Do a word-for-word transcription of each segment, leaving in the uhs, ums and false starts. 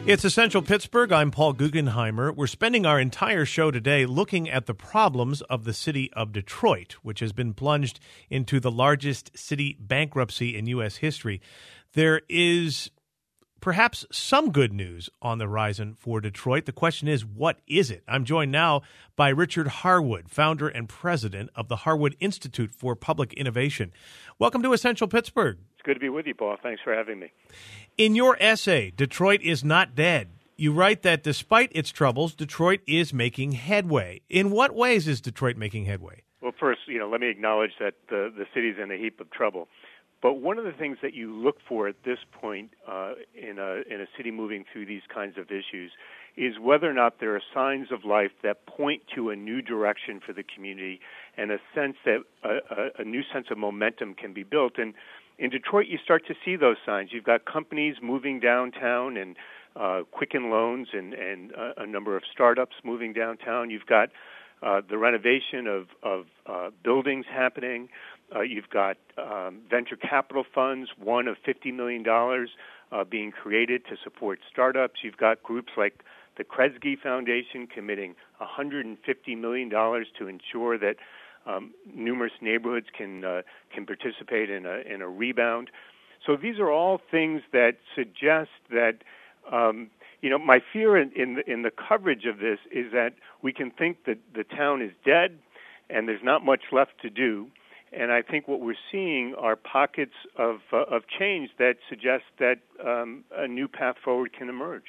It's Essential Pittsburgh. I'm Paul Guggenheimer. We're spending our entire show today looking at the problems of the city of Detroit, which has been plunged into the largest city bankruptcy in U S history. There is perhaps some good news on the horizon for Detroit. The question is, what is it? I'm joined now by Richard Harwood, founder and president of the Harwood Institute for Public Innovation. Welcome to Essential Pittsburgh. It's good to be with you, Paul. Thanks for having me. In your essay, Detroit is Not Dead, you write that despite its troubles, Detroit is making headway. In what ways is Detroit making headway? Well, first, you know, let me acknowledge that the, the city's in a heap of trouble. But one of the things that you look for at this point uh, in a in a city moving through these kinds of issues is whether or not there are signs of life that point to a new direction for the community and a sense that a, a, a new sense of momentum can be built. And in Detroit, you start to see those signs. You've got companies moving downtown and uh, Quicken Loans and, and uh, a number of startups moving downtown. You've got uh, the renovation of, of uh, buildings happening. Uh, you've got um, venture capital funds, one of fifty million dollars uh, being created to support startups. You've got groups like the Kresge Foundation committing one hundred fifty million dollars to ensure that um, numerous neighborhoods can uh, can participate in a in a rebound. So these are all things that suggest that um, you know my fear in in the, in the coverage of this is that we can think that the town is dead and there's not much left to do. And I think what we're seeing are pockets of uh, of change that suggest that um, a new path forward can emerge.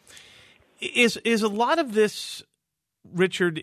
Is is a lot of this, Richard,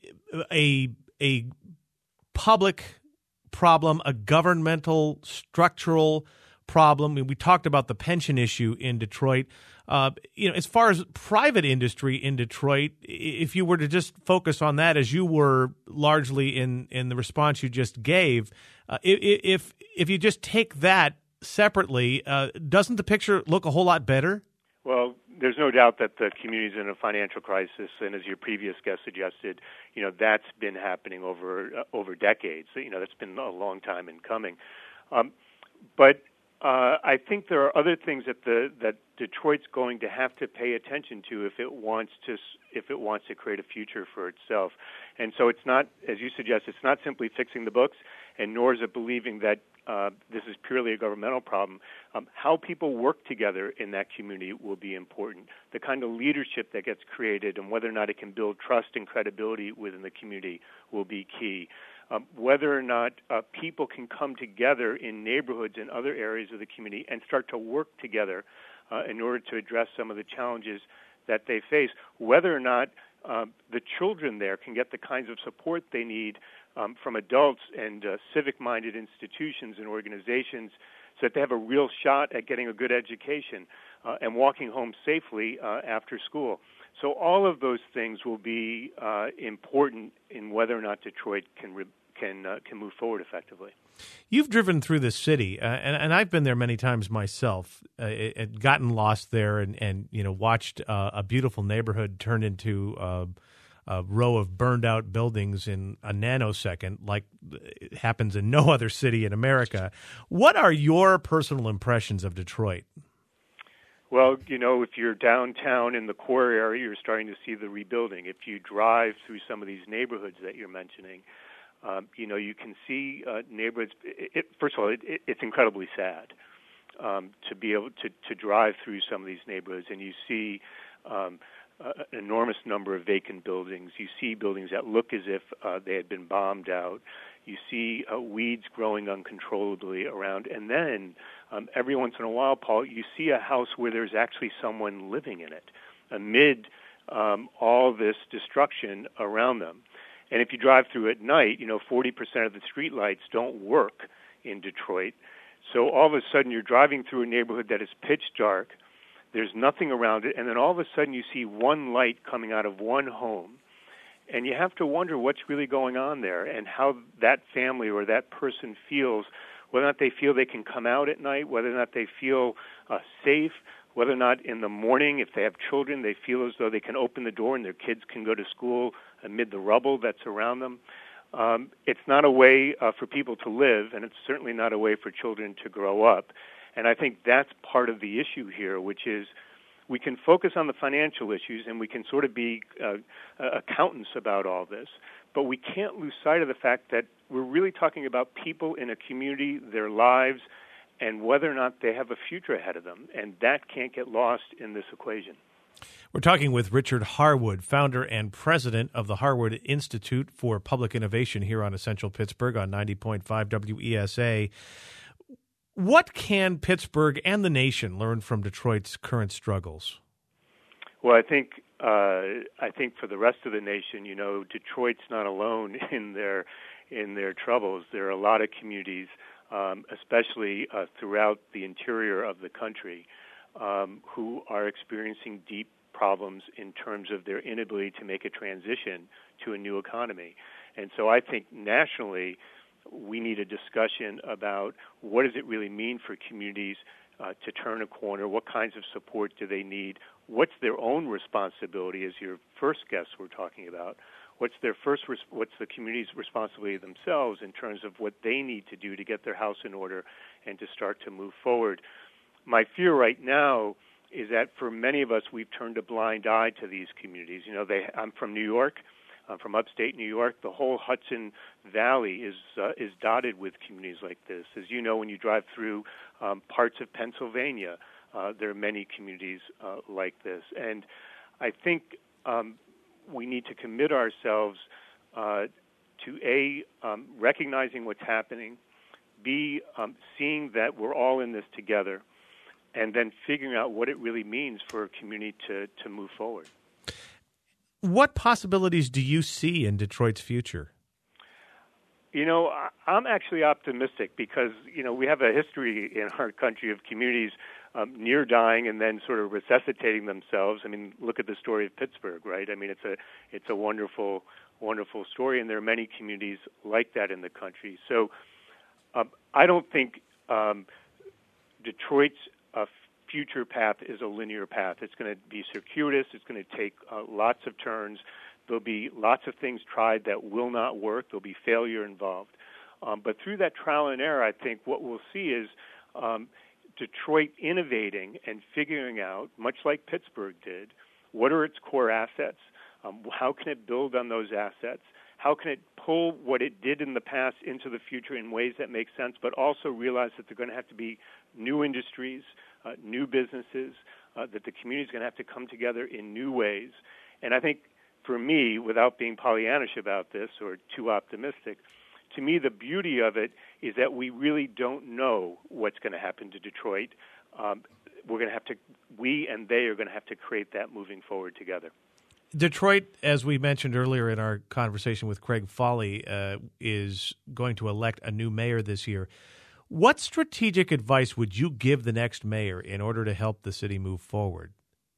a a public problem, a governmental structural problem? I mean, we talked about the pension issue in Detroit. Uh, you know, as far as private industry in Detroit, if you were to just focus on that, as you were largely in, in the response you just gave, uh, if if you just take that separately, uh, doesn't the picture look a whole lot better? Well, there's no doubt that the community is in a financial crisis, and as your previous guest suggested, you know that's been happening over uh, over decades. You know, that's been a long time in coming, um, but. Uh, I think there are other things that the that Detroit's going to have to pay attention to if it wants to if it wants to create a future for itself. And so it's not, as you suggest, it's not simply fixing the books, and nor is it believing that uh, this is purely a governmental problem. Um, how people work together in that community will be important. The kind of leadership that gets created and whether or not it can build trust and credibility within the community will be key. Um, whether or not uh, people can come together in neighborhoods and other areas of the community and start to work together uh, in order to address some of the challenges that they face, whether or not um, the children there can get the kinds of support they need um, from adults and uh, civic-minded institutions and organizations so that they have a real shot at getting a good education uh, and walking home safely uh, after school. So all of those things will be uh, important in whether or not Detroit can re- can uh, can move forward effectively. You've driven through the city, uh, and, and I've been there many times myself, uh, and gotten lost there, and, and you know watched uh, a beautiful neighborhood turn into uh, a row of burned-out buildings in a nanosecond, like it happens in no other city in America. What are your personal impressions of Detroit? Well, you know, if you're downtown in the core area, you're starting to see the rebuilding. If you drive through some of these neighborhoods that you're mentioning, um, you know, you can see uh, neighborhoods. It, it, first of all, it, it, it's incredibly sad um, to be able to, to drive through some of these neighborhoods, and you see um, uh, an enormous number of vacant buildings. You see buildings that look as if uh, they had been bombed out. You see uh, weeds growing uncontrollably around, and then um, every once in a while, Paul, you see a house where there's actually someone living in it amid um, all this destruction around them. And if you drive through at night, you know, forty percent of the streetlights don't work in Detroit. So all of a sudden you're driving through a neighborhood that is pitch dark, there's nothing around it, and then all of a sudden you see one light coming out of one home. And you have to wonder what's really going on there and how that family or that person feels, whether or not they feel they can come out at night, whether or not they feel uh, safe, whether or not in the morning, if they have children, they feel as though they can open the door and their kids can go to school amid the rubble that's around them. Um, it's not a way uh, for people to live, and it's certainly not a way for children to grow up. And I think that's part of the issue here, which is we can focus on the financial issues and we can sort of be uh, accountants about all this, but we can't lose sight of the fact that we're really talking about people in a community, their lives, and whether or not they have a future ahead of them, and that can't get lost in this equation. We're talking with Richard Harwood, founder and president of the Harwood Institute for Public Innovation here on Essential Pittsburgh on ninety point five W E S A. What can Pittsburgh and the nation learn from Detroit's current struggles? Well, I think uh, I think for the rest of the nation, you know, Detroit's not alone in their in their troubles. There are a lot of communities, um, especially uh, throughout the interior of the country, um, who are experiencing deep problems in terms of their inability to make a transition to a new economy. And so I think nationally we need a discussion about what does it really mean for communities uh, to turn a corner, what kinds of support do they need, what's their own responsibility, as your first guests were talking about, what's their first, res- what's the community's responsibility themselves in terms of what they need to do to get their house in order and to start to move forward. My fear right now is that for many of us, we've turned a blind eye to these communities. You know, they, I'm from New York. I'm from upstate New York. The whole Hudson Valley is uh, is dotted with communities like this. As you know, when you drive through um, parts of Pennsylvania, uh, there are many communities uh, like this. And I think um, we need to commit ourselves uh, to, A, um, recognizing what's happening, B, um, seeing that we're all in this together, and then figuring out what it really means for a community to, to move forward. What possibilities do you see in Detroit's future? You know, I'm actually optimistic because, you know, we have a history in our country of communities um, near dying and then sort of resuscitating themselves. I mean, look at the story of Pittsburgh, right? I mean, it's a it's a wonderful, wonderful story, and there are many communities like that in the country. So um, I don't think um, Detroit's a future path is a linear path. It's going to be circuitous. It's going to take uh, lots of turns. There'll be lots of things tried that will not work. There'll be failure involved. Um, but through that trial and error, I think what we'll see is um, Detroit innovating and figuring out, much like Pittsburgh did, what are its core assets? Um, how can it build on those assets? How can it pull what it did in the past into the future in ways that make sense, but also realize that they're going to have to be new industries, uh, new businesses, uh, that the community is going to have to come together in new ways. And I think for me, without being Pollyannish about this or too optimistic, to me the beauty of it is that we really don't know what's going to happen to Detroit. Um, we're going to have to, we and they are going to have to create that moving forward together. Detroit, as we mentioned earlier in our conversation with Craig Foley, uh, is going to elect a new mayor this year. What strategic advice would you give the next mayor in order to help the city move forward?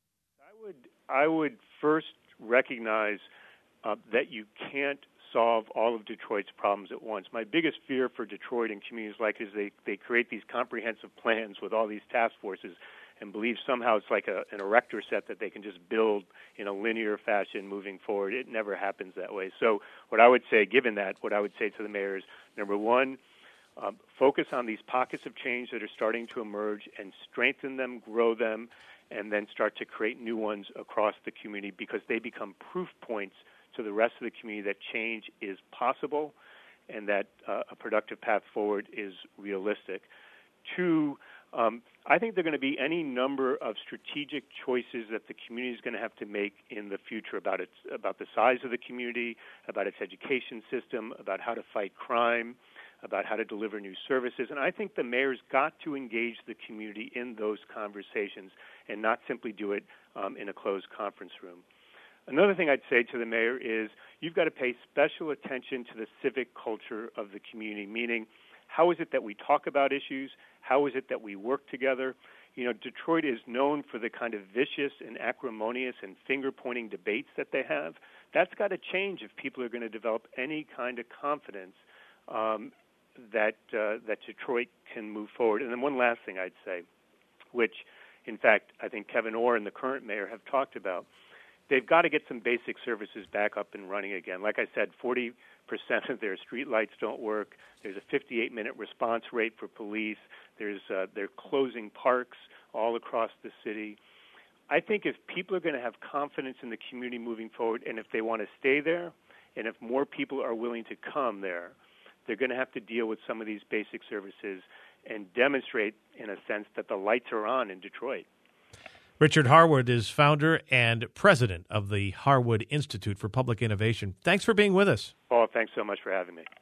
I would, I would first recognize uh, that you can't solve all of Detroit's problems at once. My biggest fear for Detroit and communities like it is they, they create these comprehensive plans with all these task forces and believe somehow it's like a, an erector set that they can just build in a linear fashion moving forward. It never happens that way. So what I would say, given that, what I would say to the mayor is, number one, um, focus on these pockets of change that are starting to emerge and strengthen them, grow them, and then start to create new ones across the community because they become proof points to the rest of the community that change is possible and that uh, a productive path forward is realistic. Two, um, I think there are going to be any number of strategic choices that the community is going to have to make in the future about its about the size of the community, about its education system, about how to fight crime, about how to deliver new services. And I think the mayor's got to engage the community in those conversations and not simply do it um, in a closed conference room. Another thing I'd say to the mayor is you've got to pay special attention to the civic culture of the community, meaning how is it that we talk about issues? How is it that we work together? You know, Detroit is known for the kind of vicious and acrimonious and finger-pointing debates that they have. That's got to change if people are going to develop any kind of confidence um, that uh, that Detroit can move forward. And then one last thing I'd say, which, in fact, I think Kevin Orr and the current mayor have talked about, they've got to get some basic services back up and running again. Like I said, forty percent of their street lights don't work. There's a fifty-eight minute response rate for police. There's uh, they're closing parks all across the city. I think if people are going to have confidence in the community moving forward, and if they want to stay there, and if more people are willing to come there, they're going to have to deal with some of these basic services and demonstrate, in a sense, that the lights are on in Detroit. Richard Harwood is founder and president of the Harwood Institute for Public Innovation. Thanks for being with us. Paul, thanks so much for having me.